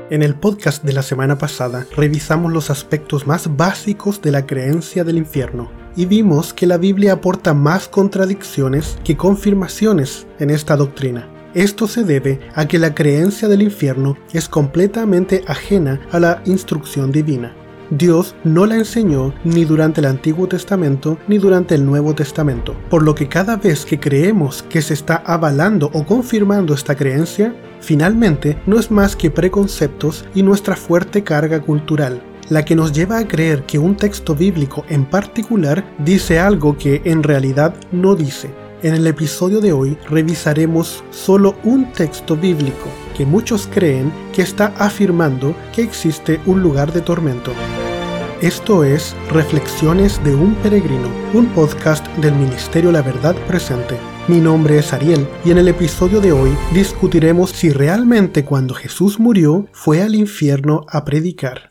En el podcast de la semana pasada revisamos los aspectos más básicos de la creencia del infierno y vimos que la Biblia aporta más contradicciones que confirmaciones en esta doctrina. Esto se debe a que la creencia del infierno es completamente ajena a la instrucción divina. Dios no la enseñó ni durante el Antiguo Testamento ni durante el Nuevo Testamento, por lo que cada vez que creemos que se está avalando o confirmando esta creencia, finalmente no es más que preconceptos y nuestra fuerte carga cultural, la que nos lleva a creer que un texto bíblico en particular dice algo que en realidad no dice. En el episodio de hoy revisaremos solo un texto bíblico que muchos creen que está afirmando que existe un lugar de tormento. Esto es Reflexiones de un Peregrino, un podcast del Ministerio La Verdad Presente. Mi nombre es Ariel y en el episodio de hoy discutiremos si realmente cuando Jesús murió fue al infierno a predicar.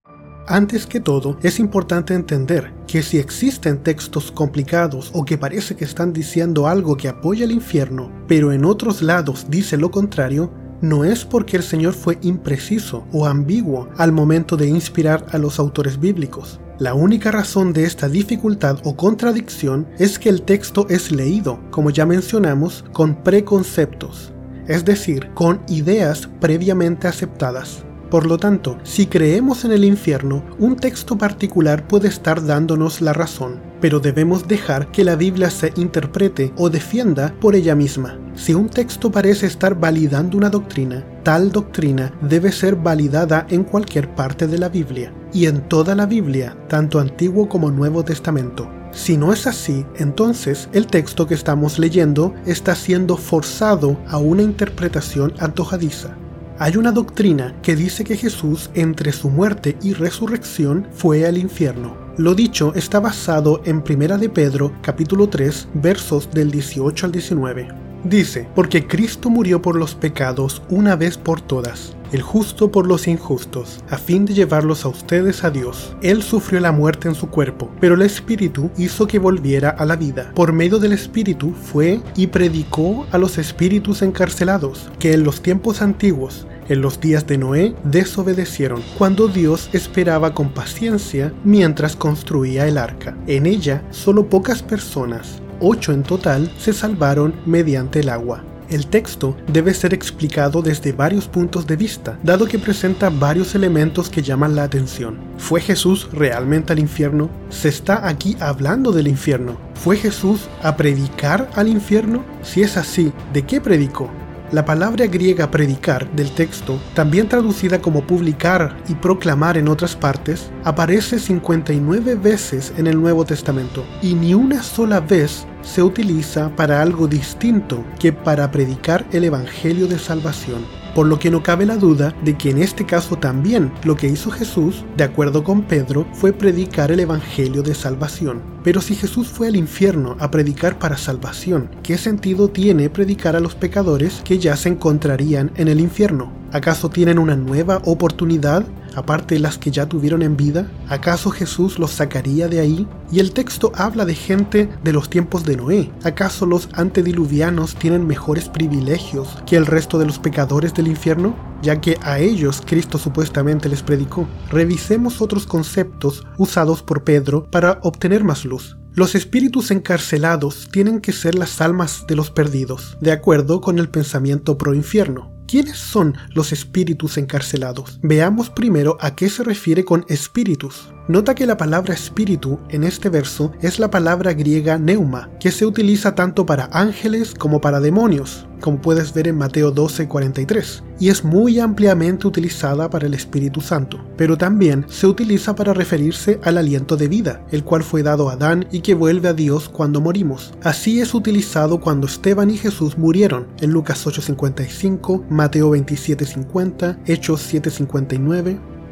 Antes que todo, es importante entender que si existen textos complicados o que parece que están diciendo algo que apoya el infierno, pero en otros lados dice lo contrario, no es porque el Señor fue impreciso o ambiguo al momento de inspirar a los autores bíblicos. La única razón de esta dificultad o contradicción es que el texto es leído, como ya mencionamos, con preconceptos, es decir, con ideas previamente aceptadas. Por lo tanto, si creemos en el infierno, un texto particular puede estar dándonos la razón, pero debemos dejar que la Biblia se interprete o defienda por ella misma. Si un texto parece estar validando una doctrina, tal doctrina debe ser validada en cualquier parte de la Biblia, y en toda la Biblia, tanto Antiguo como Nuevo Testamento. Si no es así, entonces el texto que estamos leyendo está siendo forzado a una interpretación antojadiza. Hay una doctrina que dice que Jesús, entre su muerte y resurrección, fue al infierno. Lo dicho está basado en 1 de Pedro, capítulo 3, versos del 18 al 19. Dice, porque Cristo murió por los pecados una vez por todas, el justo por los injustos, a fin de llevarlos a ustedes a Dios. Él sufrió la muerte en su cuerpo, pero el Espíritu hizo que volviera a la vida. Por medio del Espíritu fue y predicó a los espíritus encarcelados, que en los tiempos antiguos, en los días de Noé, desobedecieron, cuando Dios esperaba con paciencia mientras construía el arca. En ella, solo pocas personas, 8 en total, se salvaron mediante el agua. El texto debe ser explicado desde varios puntos de vista, dado que presenta varios elementos que llaman la atención. ¿Fue Jesús realmente al infierno? ¿Se está aquí hablando del infierno? ¿Fue Jesús a predicar al infierno? Si es así, ¿de qué predicó? La palabra griega predicar del texto, también traducida como publicar y proclamar en otras partes, aparece 59 veces en el Nuevo Testamento y ni una sola vez se utiliza para algo distinto que para predicar el Evangelio de salvación. Por lo que no cabe la duda de que en este caso también lo que hizo Jesús, de acuerdo con Pedro, fue predicar el Evangelio de salvación. Pero si Jesús fue al infierno a predicar para salvación, ¿qué sentido tiene predicar a los pecadores que ya se encontrarían en el infierno? ¿Acaso tienen una nueva oportunidad, aparte de las que ya tuvieron en vida? ¿Acaso Jesús los sacaría de ahí? Y el texto habla de gente de los tiempos de Noé. ¿Acaso los antediluvianos tienen mejores privilegios que el resto de los pecadores del infierno? Ya que a ellos Cristo supuestamente les predicó. Revisemos otros conceptos usados por Pedro para obtener más luz. Los espíritus encarcelados tienen que ser las almas de los perdidos, de acuerdo con el pensamiento pro-infierno. ¿Quiénes son los espíritus encarcelados? Veamos primero a qué se refiere con espíritus. Nota que la palabra espíritu en este verso es la palabra griega neuma, que se utiliza tanto para ángeles como para demonios, como puedes ver en Mateo 12:43, y es muy ampliamente utilizada para el Espíritu Santo, pero también se utiliza para referirse al aliento de vida, el cual fue dado a Adán y que vuelve a Dios cuando morimos. Así es utilizado cuando Esteban y Jesús murieron, en Lucas 8:55, Mateo 27:50, Hechos 7:59.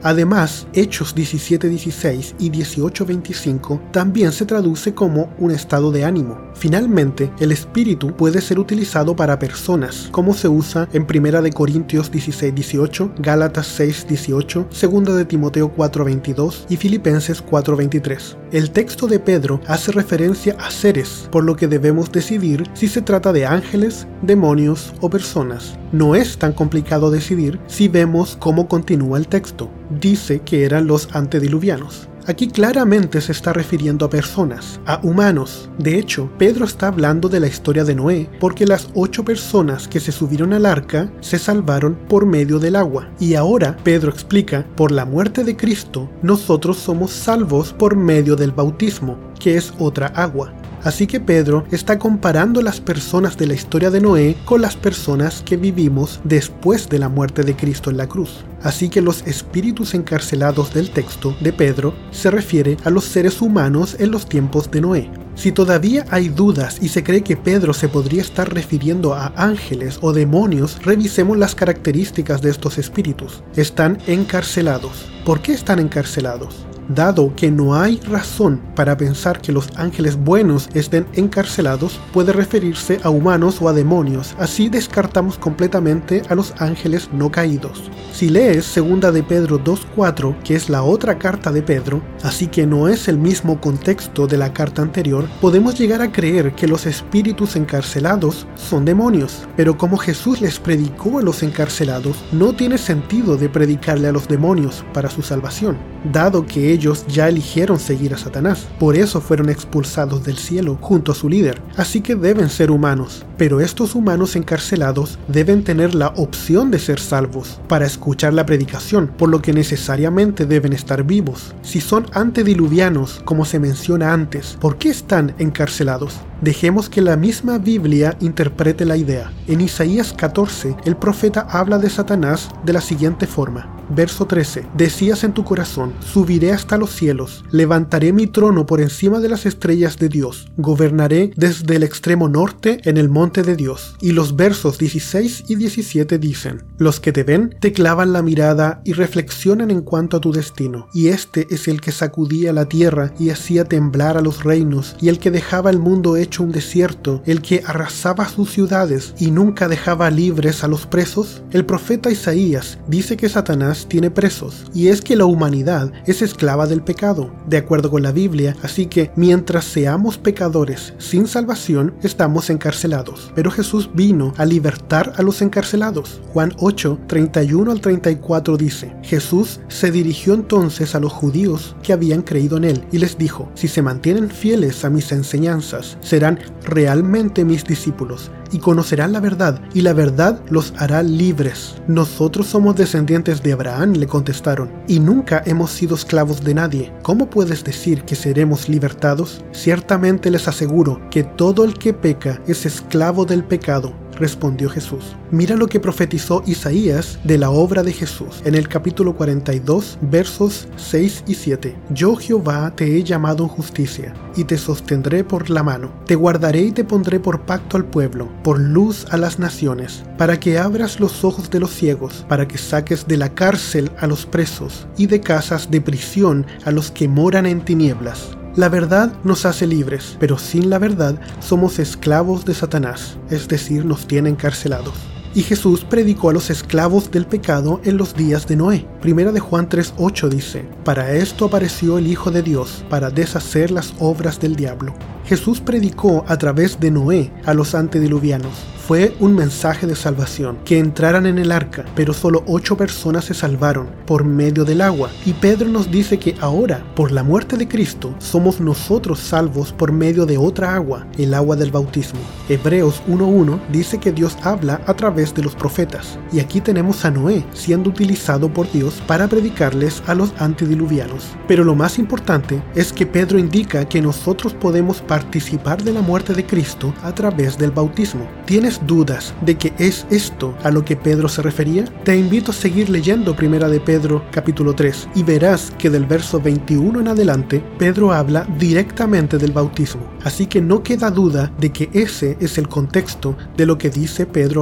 Además, Hechos 17:16 y 18:25 también se traduce como un estado de ánimo. Finalmente, el espíritu puede ser utilizado para personas, como se usa en 1 Corintios 16:18, Gálatas 6:18, 2 de Timoteo 4:22 y Filipenses 4:23. El texto de Pedro hace referencia a seres, por lo que debemos decidir si se trata de ángeles, demonios o personas. No es tan complicado decidir si vemos cómo continúa el texto. Dice que eran los antediluvianos. Aquí claramente se está refiriendo a personas, a humanos. De hecho, Pedro está hablando de la historia de Noé, porque las 8 personas que se subieron al arca se salvaron por medio del agua. Y ahora Pedro explica, por la muerte de Cristo, nosotros somos salvos por medio del bautismo, que es otra agua. Así que Pedro está comparando las personas de la historia de Noé con las personas que vivimos después de la muerte de Cristo en la cruz. Así que los espíritus encarcelados del texto de Pedro se refiere a los seres humanos en los tiempos de Noé. Si todavía hay dudas y se cree que Pedro se podría estar refiriendo a ángeles o demonios, revisemos las características de estos espíritus. Están encarcelados. ¿Por qué están encarcelados? Dado que no hay razón para pensar que los ángeles buenos estén encarcelados, puede referirse a humanos o a demonios. Así descartamos completamente a los ángeles no caídos. Si lees 2 de Pedro 2:4, que es la otra carta de Pedro, así que no es el mismo contexto de la carta anterior, podemos llegar a creer que los espíritus encarcelados son demonios. Pero como Jesús les predicó a los encarcelados, no tiene sentido de predicarle a los demonios para su salvación, dado que ellos ya eligieron seguir a Satanás. Por eso fueron expulsados del cielo junto a su líder. Así que deben ser humanos. Pero estos humanos encarcelados deben tener la opción de ser salvos para escuchar la predicación, por lo que necesariamente deben estar vivos. Si son antediluvianos, como se menciona antes, ¿por qué están encarcelados? Dejemos que la misma Biblia interprete la idea. En Isaías 14, el profeta habla de Satanás de la siguiente forma. Verso 13. Decías en tu corazón, subiré hasta los cielos, levantaré mi trono por encima de las estrellas de Dios, gobernaré desde el extremo norte en el monte de Dios. Y los versos 16 y 17 dicen, los que te ven te clavan la mirada y reflexionan en cuanto a tu destino. Y este es el que sacudía la tierra y hacía temblar a los reinos, y el que dejaba el mundo hecho un desierto, el que arrasaba sus ciudades y nunca dejaba libres a los presos. El profeta Isaías dice que Satanás tiene presos, y es que la humanidad es esclava del pecado, de acuerdo con la Biblia, así que mientras seamos pecadores sin salvación, estamos encarcelados. Pero Jesús vino a libertar a los encarcelados. Juan 8, 31 al 34 dice, Jesús se dirigió entonces a los judíos que habían creído en él, y les dijo, si se mantienen fieles a mis enseñanzas, serán realmente mis discípulos, y conocerán la verdad, y la verdad los hará libres. Nosotros somos descendientes de Abraham, le contestaron, y nunca hemos sido esclavos de nadie. ¿Cómo puedes decir que seremos libertados? Ciertamente les aseguro que todo el que peca es esclavo del pecado. Respondió Jesús. Mira lo que profetizó Isaías de la obra de Jesús en el capítulo 42, versos 6 y 7. Yo Jehová te he llamado en justicia, y te sostendré por la mano. Te guardaré y te pondré por pacto al pueblo, por luz a las naciones, para que abras los ojos de los ciegos, para que saques de la cárcel a los presos, y de casas de prisión a los que moran en tinieblas. La verdad nos hace libres, pero sin la verdad somos esclavos de Satanás, es decir, nos tiene encarcelados. Y Jesús predicó a los esclavos del pecado en los días de Noé. Primera de Juan 3:8 dice, para esto apareció el Hijo de Dios, para deshacer las obras del diablo. Jesús predicó a través de Noé a los antediluvianos. Fue un mensaje de salvación, que entraran en el arca, pero solo 8 personas se salvaron por medio del agua. Y Pedro nos dice que ahora, por la muerte de Cristo, somos nosotros salvos por medio de otra agua, el agua del bautismo. Hebreos 1:1 dice que Dios habla a través de los profetas. Y aquí tenemos a Noé siendo utilizado por Dios para predicarles a los antediluvianos. Pero lo más importante es que Pedro indica que nosotros podemos participar de la muerte de Cristo a través del bautismo. ¿Tienes dudas de que es esto a lo que Pedro se refería? Te invito a seguir leyendo Primera de Pedro capítulo 3 y verás que del verso 21 en adelante Pedro habla directamente del bautismo. Así que no queda duda de que ese es el contexto de lo que dice Pedro ahí.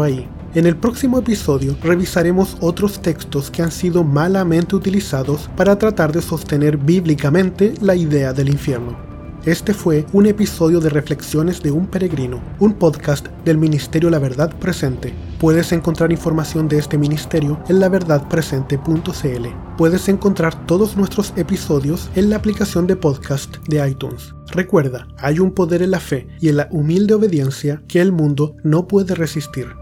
En el próximo episodio revisaremos otros textos que han sido malamente utilizados para tratar de sostener bíblicamente la idea del infierno. Este fue un episodio de Reflexiones de un Peregrino, un podcast del Ministerio La Verdad Presente. Puedes encontrar información de este ministerio en laverdadpresente.cl. Puedes encontrar todos nuestros episodios en la aplicación de podcast de iTunes. Recuerda, hay un poder en la fe y en la humilde obediencia que el mundo no puede resistir.